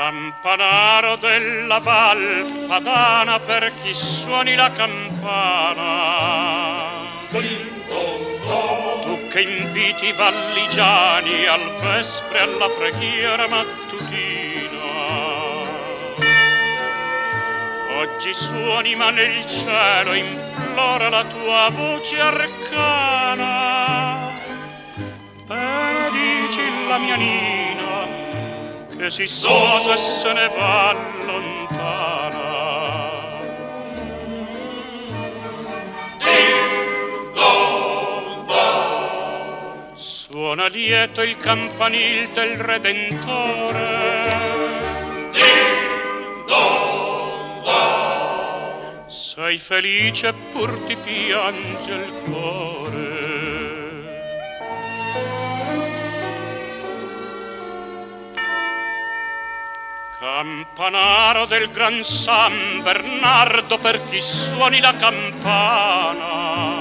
Campanaro della Val Padana, per chi suoni la campana. Tu che inviti i valligiani al vespre alla preghiera mattutina, oggi suoni ma nel cielo implora la tua voce arcana. Benedici la mia Nina che si sposa e se ne va lontana. Suona lieto il campanil del Redentore. Sei felice pur ti piange il cuore. Campanaro del Gran San Bernardo, per chi suoni la campana.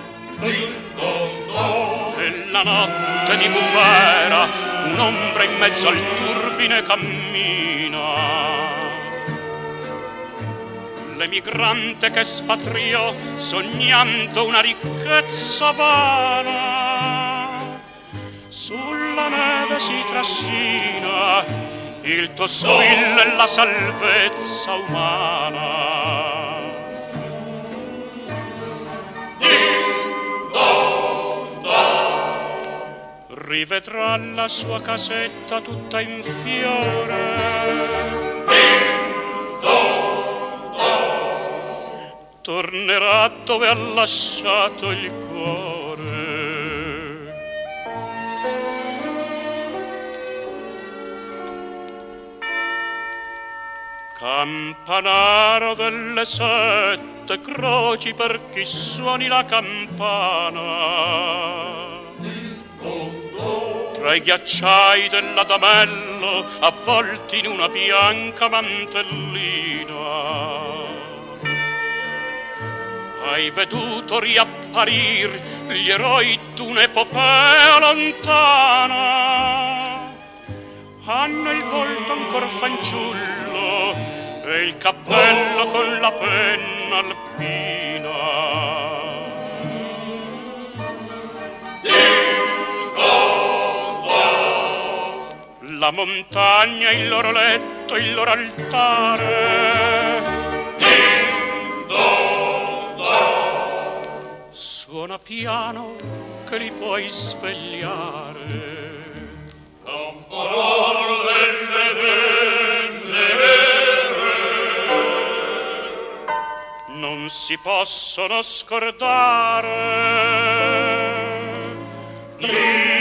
Nella notte di bufera un'ombra in mezzo al turbine cammina. L'emigrante che spatriò sognando una ricchezza vana, sulla neve si trascina il tuo squillo e la salvezza umana. Rivedrà la sua casetta tutta in fiore. Tornerà dove ha lasciato il cuore. Campanaro delle 7 croci, per chi suoni la campana. Tra i ghiacciai dell'Adamello avvolti in una bianca mantellina, hai veduto riapparir gli eroi d'un'epopea lontana. Hanno il volto ancor fanciullo e il cappello con la penna alpina. La montagna, il loro letto, il loro altare. Suona piano che li puoi svegliare. Campanaro delle venne vere non si possono scordare.